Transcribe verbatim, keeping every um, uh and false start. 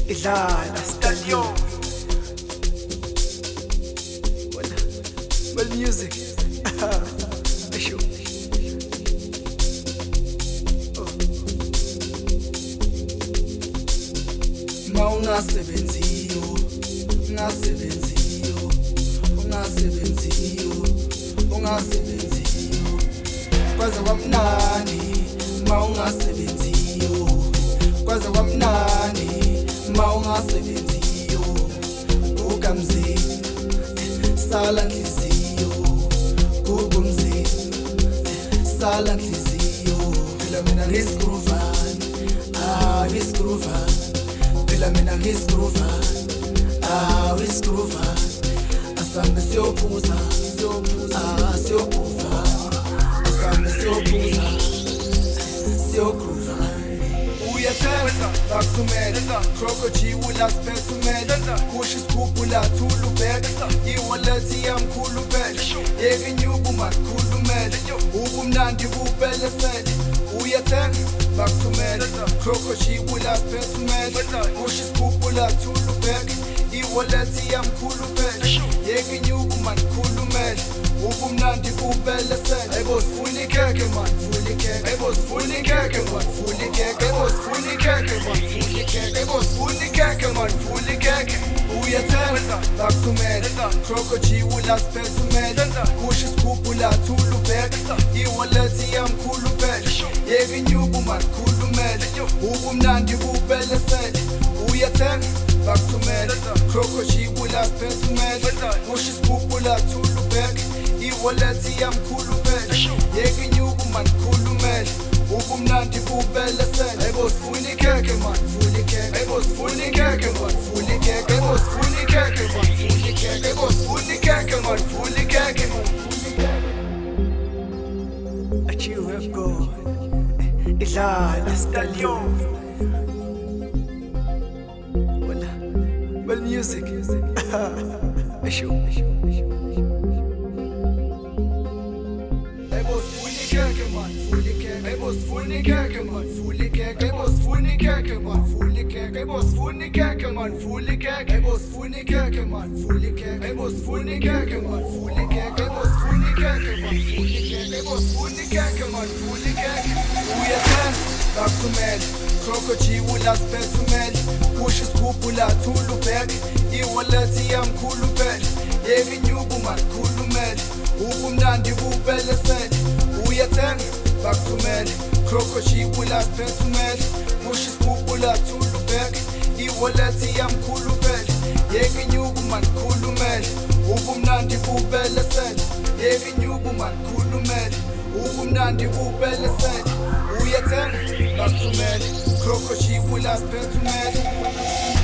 idlala stallion. Well, well music. Asho. Oh. Ma ungasebenziyo, ungasebenziyo, ungasebenziyo, ungasebenziyo. Kwaze kwamnandi ma ungasebenziyo. Kwaze kwamnandi ma ungasebenziyo. Kukamzini sala nhliziyo, kukumzini sala nhliziyo. Phela mina ngisigrovani, ah ngisigrovani. Phela mina ngisigrovani, ah ngisigrovani. Asambe siyophuza, siyophuza, ah siyophuza. Asambe siyophuza, siyophuza. Uyathemba bakuthumela crocodile ulasiphethumelela kusho isigubhula thula ubheka iwalethi yamkhulubela yeke inyuku makhulumele ubumnandi bubelesele. Uyathemba bakuthumela crocodile ulasiphethumelela kusho isigubhula thula ubheka iwalethi yamkhulubela yeke inyuku makhulumele ubumnandi bubelesele. Ebo sifuna ikhekhe man, funa ikhekhe. Ebo sifuna ikhekhe man, funa ikhekhe. Ebo sifuna ikhekhe man, funa ikhekhe. Ebo sifuna ikhekhe man, funa ikhekhe. Uyathemba bakuthumela crocodile ulasiphethumelela kusho isigubhula thula ubheka iwalethi yamkhulubela yeke inyuku makhulumele ubumnandi bubelesele. Uyathemba bakuthumela crocodile ulasiphethumelela kusho isigubhula thula ubheka iwalethi yamkhulubela yeke inyuku makhulumele ubumnandi bubelesele. Ebo sifuna ikhekhe man, funa ikhekhe. Ebo sifuna ikhekhe man, funa ikhekhe. Ebo sifuna ikhekhe man, funa ikhekhe. Ebo sifuna ikhekhe man, funa ikhekhe. Achiwe go idlala stallion. Well, well music. Asho. Ebo sifuna ikhekhe man, funa ikhekhe. Ebo sifuna ikhekhe man, funa ikhekhe. Ebo sifuna ikhekhe man, funa ikhekhe. Ebo sifuna ikhekhe man, funa ikhekhe. Ebo sifuna ikhekhe man, funa ikhekhe. Ebo sifuna ikhekhe man, funa ikhekhe. Ebo sifuna ikhekhe man, funa ikhekhe. Ebo sifuna ikhekhe man, funa ikhekhe. Uyathemba bakuthumela crocodile ulasiphethumelela kusho isigubhula thula ubheka iwalethi yamkhulubela yeke inyuku makhulumele ubumnandi bubelesele. Uyathemba bakuthumela crocodile ulasiphethumelela kusho isigubhula thula ubheka iwalethi yamkhulubela yeke inyuku makhulumele ubumnandi bubelesele yeke inyuku makhulumele ubumnandi bubelesele. Uyathemba bakuthumela crocodile ulasiphethumelela